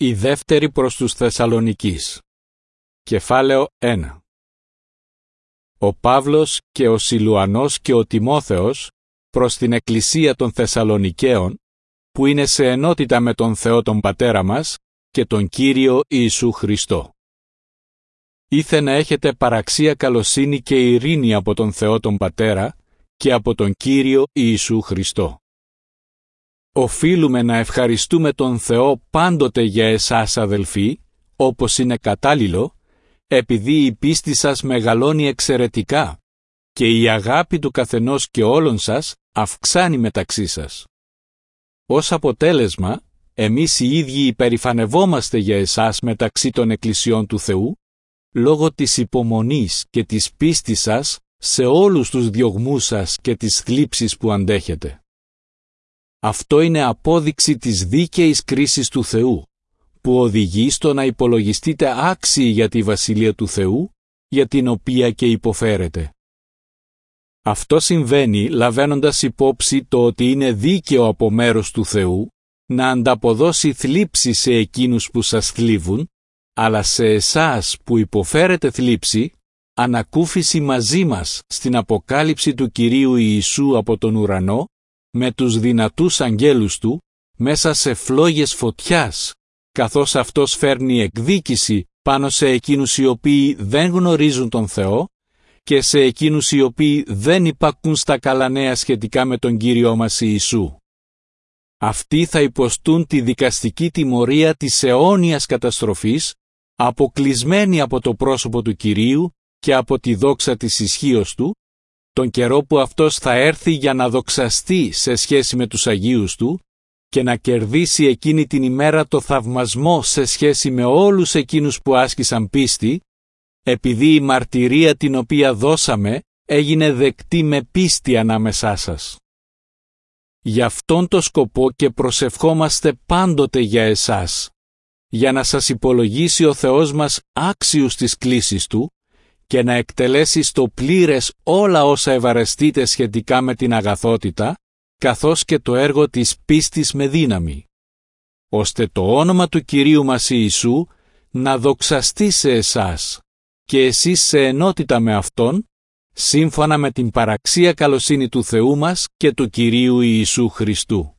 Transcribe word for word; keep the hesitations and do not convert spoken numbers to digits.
Η δεύτερη προς τους Θεσσαλονικείς. Κεφάλαιο ένα. Ο Παύλος και ο Σιλουανός και ο Τιμόθεος προς την Εκκλησία των Θεσσαλονικαίων, που είναι σε ενότητα με τον Θεό τον Πατέρα μας και τον Κύριο Ιησού Χριστό. Ήθε να έχετε παραξία, καλοσύνη και ειρήνη από τον Θεό τον Πατέρα και από τον Κύριο Ιησού Χριστό. Οφείλουμε να ευχαριστούμε τον Θεό πάντοτε για εσάς, αδελφοί, όπως είναι κατάλληλο, επειδή η πίστη σας μεγαλώνει εξαιρετικά και η αγάπη του καθενός και όλων σας αυξάνει μεταξύ σας. Ως αποτέλεσμα, εμείς οι ίδιοι υπερηφανευόμαστε για εσάς μεταξύ των εκκλησιών του Θεού, λόγω της υπομονής και της πίστης σας σε όλους τους διωγμούς σας και τις θλίψεις που αντέχετε. Αυτό είναι απόδειξη της δίκαιης κρίσης του Θεού, που οδηγεί στο να υπολογιστείτε άξιοι για τη Βασιλεία του Θεού, για την οποία και υποφέρετε. Αυτό συμβαίνει λαβαίνοντας υπόψη το ότι είναι δίκαιο από μέρος του Θεού να ανταποδώσει θλίψη σε εκείνους που σας θλίβουν, αλλά σε εσάς που υποφέρετε θλίψη, ανακούφιση μαζί μας στην αποκάλυψη του Κυρίου Ιησού από τον ουρανό, με τους δυνατούς αγγέλους Του, μέσα σε φλόγες φωτιάς, καθώς Αυτός φέρνει εκδίκηση πάνω σε εκείνους οι οποίοι δεν γνωρίζουν τον Θεό και σε εκείνους οι οποίοι δεν υπακούν στα καλά νέα σχετικά με τον Κύριό μας Ιησού. Αυτοί θα υποστούν τη δικαστική τιμωρία της αιώνιας καταστροφής, αποκλεισμένοι από το πρόσωπο του Κυρίου και από τη δόξα της ισχύως Του, τον καιρό που Αυτός θα έρθει για να δοξαστεί σε σχέση με τους Αγίους Του και να κερδίσει εκείνη την ημέρα το θαυμασμό σε σχέση με όλους εκείνους που άσκησαν πίστη, επειδή η μαρτυρία την οποία δώσαμε έγινε δεκτή με πίστη ανάμεσά σας. Γι' αυτόν το σκοπό και προσευχόμαστε πάντοτε για εσάς, για να σας υπολογίσει ο Θεός μας άξιους της κλήσης Του και να εκτελέσει στο πλήρες όλα όσα ευαρεστείτε σχετικά με την αγαθότητα, καθώς και το έργο της πίστης με δύναμη, ώστε το όνομα του Κυρίου μας Ιησού να δοξαστεί σε εσάς και εσείς σε ενότητα με Αυτόν, σύμφωνα με την παραξία καλοσύνη του Θεού μας και του Κυρίου Ιησού Χριστού.